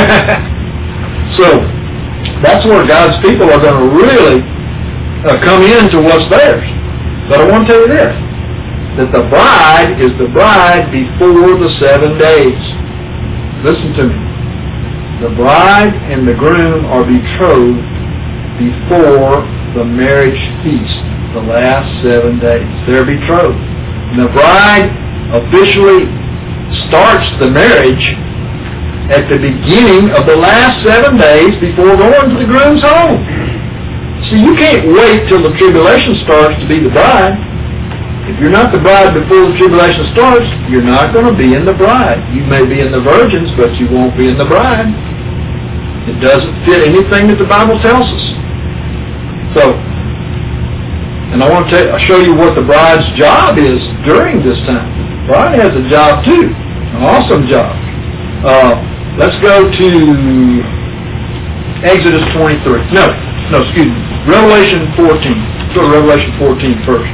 So, that's where God's people are going to really uh, come into what's theirs. But I want to tell you this, that the bride is the bride before the seven days. Listen to me. The bride and the groom are betrothed before the marriage feast, the last seven days. They're betrothed. And the bride officially starts the marriage at the beginning of the last seven days before going to the groom's home. See, you can't wait till the tribulation starts to be the bride. If you're not the bride before the tribulation starts, you're not going to be in the bride. You may be in the virgins, but you won't be in the bride. It doesn't fit anything that the Bible tells us. So, and I want to tell, show you what the bride's job is during this time. The bride has a job too, an awesome job. Uh, let's go to Exodus twenty-three. No, no, excuse me. Revelation fourteen. Let's go to Revelation fourteen first.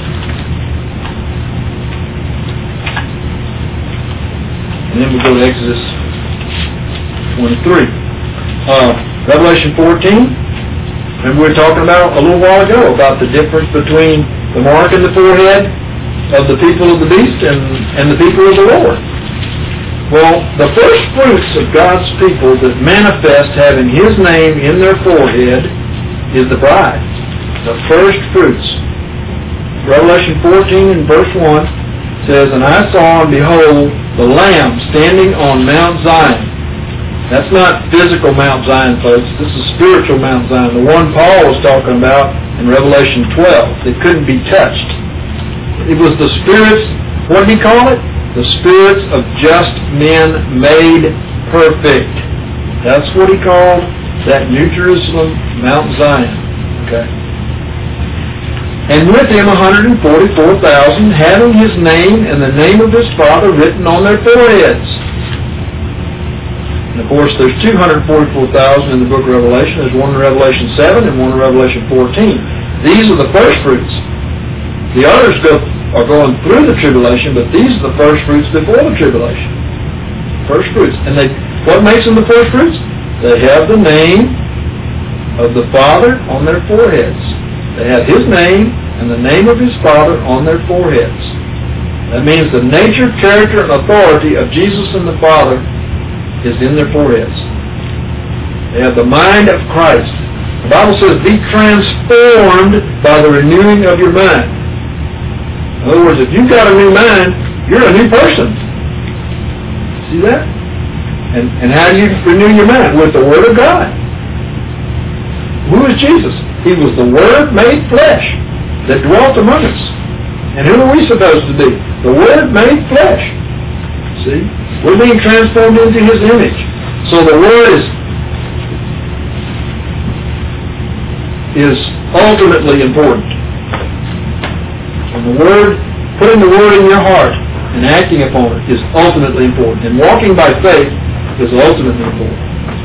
And then we'll go to Exodus twenty-three. Uh, Revelation fourteen. Remember we were talking about a little while ago about the difference between the mark in the forehead of the people of the beast and, and the people of the Lord. Well, the first fruits of God's people that manifest having His name in their forehead is the bride. The first fruits. Revelation fourteen and verse one says, "And I saw and behold the Lamb standing on Mount Zion." That's not physical Mount Zion, folks. This is spiritual Mount Zion. The one Paul was talking about in Revelation twelve that couldn't be touched. It was the spirits, what did he call it? The spirits of just men made perfect. That's what he called that New Jerusalem, Mount Zion. Okay. And with him one hundred forty-four thousand, having his name and the name of his Father written on their foreheads. And of course, there's two hundred forty-four thousand in the book of Revelation. There's one in Revelation seven and one in Revelation fourteen. These are the first fruits. The others go, are going through the tribulation, but these are the first fruits before the tribulation. First fruits. And they, what makes them the first fruits? They have the name of the Father on their foreheads. They have His name and the name of His Father on their foreheads. That means the nature, character, and authority of Jesus and the Father is in their foreheads. They have the mind of Christ. The Bible says, be transformed by the renewing of your mind. In other words, if you've got a new mind, you're a new person. See that? And, and how do you renew your mind? With the Word of God. Who is Jesus? He was the Word made flesh. that dwelt among us. And who are we supposed to be? The Word made flesh. See? We're being transformed into His image. So the Word is is ultimately important. And the Word, putting the Word in your heart and acting upon it is ultimately important. And walking by faith is ultimately important.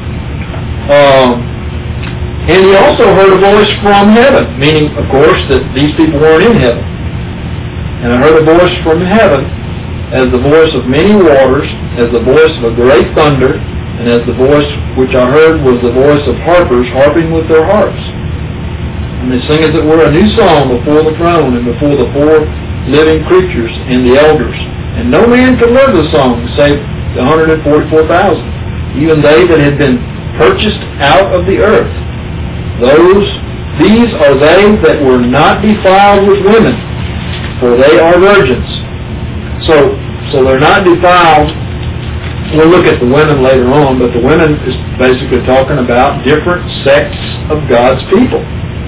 Um, and he also heard a voice from heaven, meaning, of course, that these people weren't in heaven. And I heard a voice from heaven as the voice of many waters, as the voice of a great thunder, and as the voice which I heard was the voice of harpers harping with their harps. And they sing as it were a new song before the throne and before the four living creatures and the elders. And no man could learn the song save the one hundred forty-four thousand, even they that had been purchased out of the earth. Those, these are they that were not defiled with women, for they are virgins. So, so they're not defiled. We'll look at the women later on, but the women is basically talking about different sects of God's people.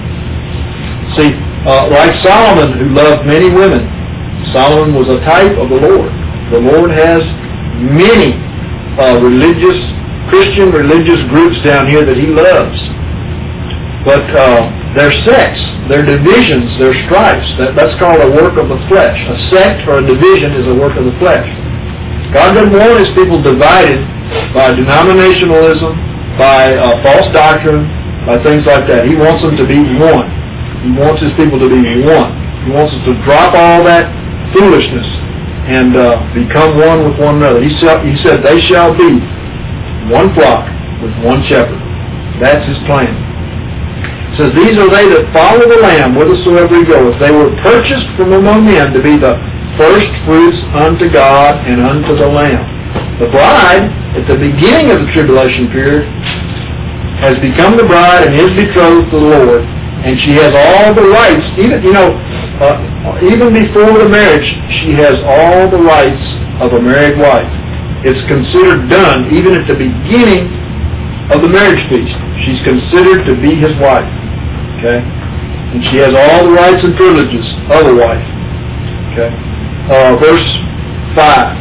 See, uh, like Solomon, who loved many women, Solomon was a type of the Lord. The Lord has many uh, religious, Christian religious groups down here that He loves. But uh, their sects, their divisions, their stripes, that, that's called a work of the flesh. A sect or a division is a work of the flesh. God doesn't want His people divided by denominationalism, by uh, false doctrine, by things like that. He wants them to be one. He wants His people to be one. He wants us to drop all that foolishness and uh, become one with one another. He said, he said, they shall be one flock with one shepherd. That's His plan. It says, these are they that follow the Lamb whithersoever He goeth. They were purchased from among men to be the first fruits unto God and unto the Lamb. The bride, at the beginning of the tribulation period, has become the bride and is betrothed to the Lord. And she has all the rights, even, you know, uh, even before the marriage, she has all the rights of a married wife. It's considered done even at the beginning of the marriage feast. She's considered to be his wife. Okay? And she has all the rights and privileges of a wife. Okay? Uh, verse five.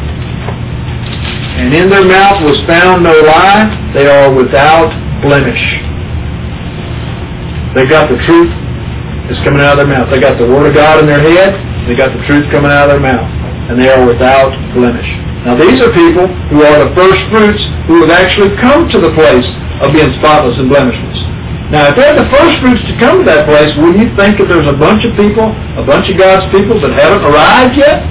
And in their mouth was found no lie. They are without blemish. They got the truth that's coming out of their mouth. They got the Word of God in their head. They got the truth coming out of their mouth. And they are without blemish. Now these are people who are the first fruits who have actually come to the place of being spotless and blemishless. Now if they're the first fruits to come to that place, wouldn't you think that there's a bunch of people, a bunch of God's people that haven't arrived yet?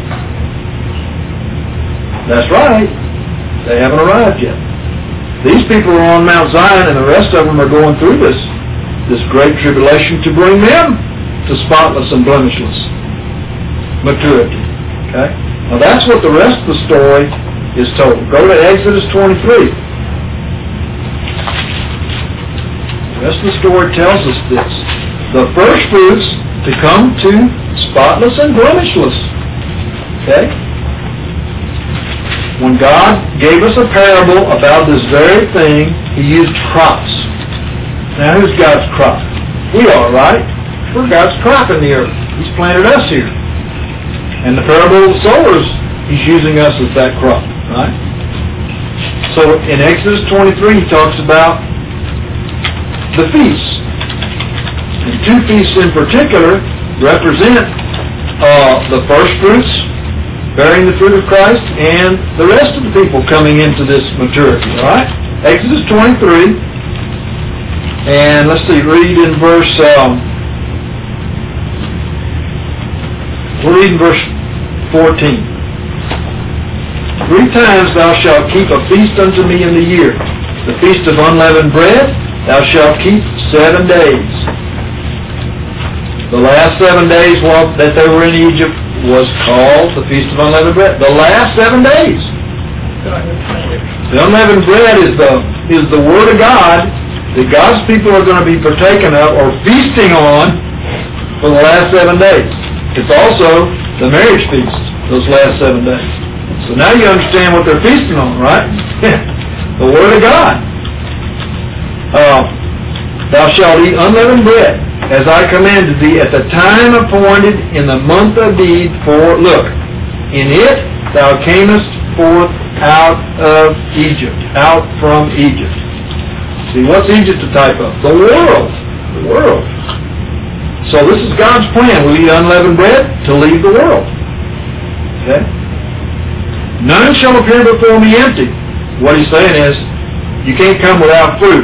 That's right. They haven't arrived yet. These people are on Mount Zion and the rest of them are going through this this great tribulation to bring them to spotless and blemishless maturity. Okay? Now that's what the rest of the story is told. Go to Exodus twenty-three. The rest of the story tells us this. The first fruits to come to spotless and blemishless. Okay? When God gave us a parable about this very thing, He used crops. Now, who's God's crop? We are, right? We're God's crop in the earth. He's planted us here. And the parable of the sowers, He's using us as that crop, right? So, in Exodus twenty-three, He talks about the feasts. And two feasts in particular represent uh, the first fruits, bearing the fruit of Christ, and the rest of the people coming into this maturity, all right? Exodus twenty-three. And let's see, read in verse, um, we'll read in verse fourteen. Three times thou shalt keep a feast unto me in the year. The feast of unleavened bread thou shalt keep seven days. The last seven days while that they were in Egypt was called the Feast of Unleavened Bread. The last seven days. The unleavened bread is the is the Word of God that God's people are going to be partaking of or feasting on for the last seven days. It's also the marriage feast, those last seven days. So now you understand what they're feasting on, right? The Word of God. Uh, thou shalt eat unleavened bread. as I commanded thee at the time appointed in the month of Abib, for, look, in it thou camest forth out of Egypt, out from Egypt. See, what's Egypt a type of? The world. The world. So this is God's plan. We eat unleavened bread to leave the world. Okay? None shall appear before me empty. What he's saying is, you can't come without food.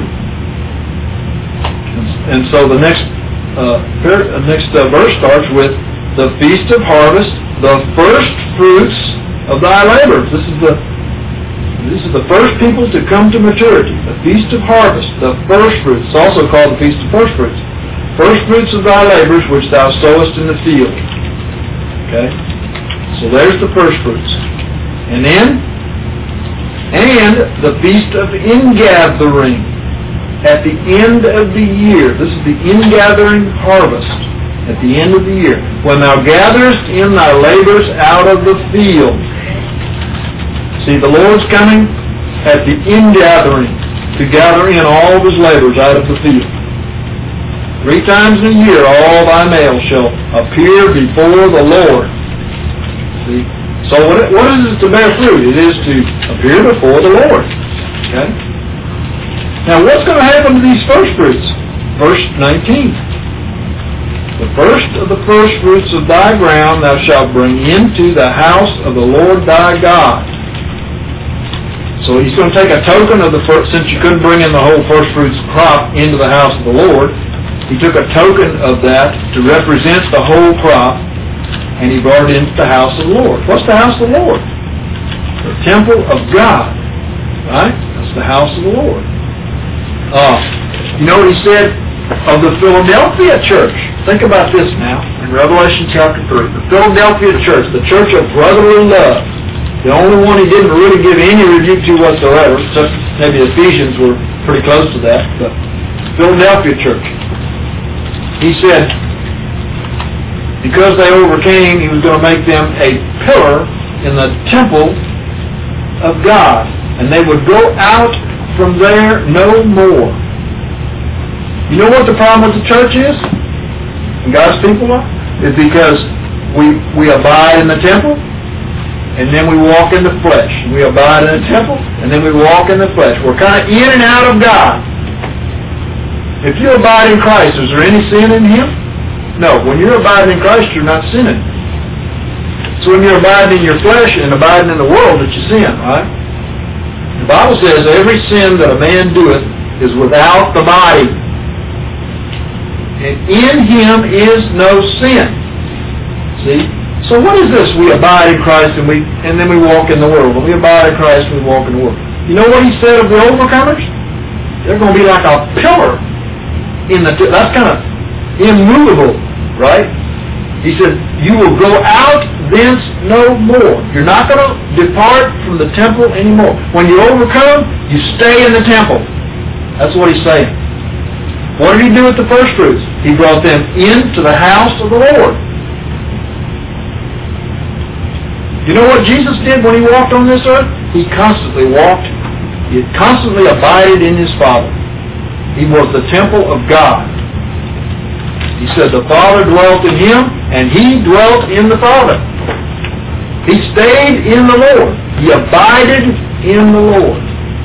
And so the next uh, next uh, verse starts with the feast of harvest, the first fruits of thy labors. This is the this is the first people to come to maturity. The feast of harvest, the first fruits. It's also called the feast of first fruits. First fruits of thy labors which thou sowest in the field. Okay, so there's the first fruits, and then and the feast of ingathering. At the end of the year, this is the ingathering harvest, at the end of the year, when thou gatherest in thy labors out of the field. See, the Lord's coming at the ingathering, to gather in all of his labors out of the field. Three times in a year all thy males shall appear before the Lord. See? So what, what is it to bear fruit? It is to appear before the Lord. Okay? Now, what's going to happen to these first fruits? Verse nineteen. The first of the first fruits of thy ground thou shalt bring into the house of the Lord thy God. So he's going to take a token of the first, since you couldn't bring in the whole first fruits crop into the house of the Lord, he took a token of that to represent the whole crop, and he brought it into the house of the Lord. What's the house of the Lord? The temple of God. Right? That's the house of the Lord. Uh, you know what he said of the Philadelphia church? Think about this now, in Revelation chapter three. The Philadelphia church, the church of brotherly love. The only one he didn't really give any rebuke to whatsoever, except maybe Ephesians were pretty close to that, but Philadelphia church. He said, because they overcame, he was going to make them a pillar in the temple of God, and they would go out from there no more. You know what the problem with the church is? And God's people are? Is because we we abide in the temple, and then we walk in the flesh. We abide in the temple, and then we walk in the flesh. We're kind of in and out of God. If you abide in Christ, is there any sin in Him? No. When you're abiding in Christ, you're not sinning. So when you're abiding in your flesh and abiding in the world, that you sin, right? The Bible says every sin that a man doeth is without the body. And in him is no sin. See? So what is this? We abide in Christ and we and then we walk in the world. When we abide in Christ, we walk in the world. You know what he said of the overcomers? They're going to be like a pillar in the... That's kind of immovable, right? He said, you will go out thence no more. You're not going to depart from the temple anymore. When you overcome, you stay in the temple. That's what he's saying. What did he do with the first fruits? He brought them into the house of the Lord. You know what Jesus did when he walked on this earth? He constantly walked. He constantly abided in his Father. He was the temple of God. He said the Father dwelt in him, and he dwelt in the Father. He stayed in the Lord. He abided in the Lord.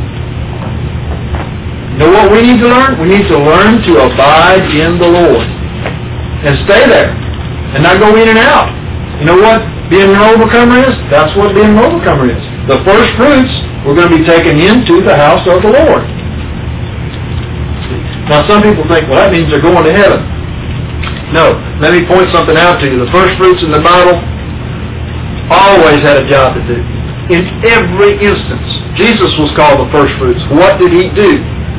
You know what we need to learn? We need to learn to abide in the Lord. And stay there. And not go in and out. You know what being an overcomer is? That's what being an overcomer is. The first fruits, we're going to be taken into the house of the Lord. Now some people think, well, that means they're going to heaven. No, let me point something out to you. The first fruits in the Bible always had a job to do. In every instance. Jesus was called the first fruits. What did he do?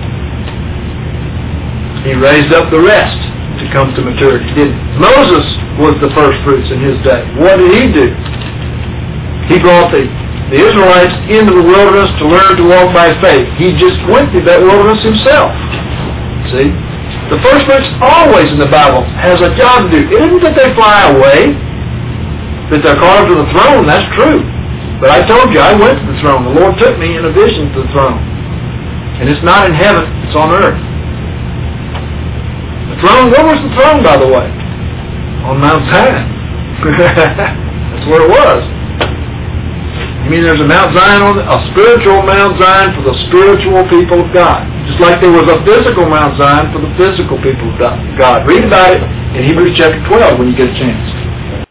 He raised up the rest to come to maturity, didn't he? Moses was the first fruits in his day. What did he do? He brought the, the Israelites into the wilderness to learn to walk by faith. He just went through that wilderness himself. See? The first fruits always in the Bible has a job to do. It isn't that they fly away, that they're called to the throne. That's true. But I told you, I went to the throne. The Lord took me in a vision to the throne. And it's not in heaven, it's on earth. The throne, where was the throne, by the way? On Mount Zion. That's where it was. You mean there's a Mount Zion, on the, a spiritual Mount Zion for the spiritual people of God. Just like there was a physical Mount Zion for the physical people of God. Read about it in Hebrews chapter twelve when you get a chance.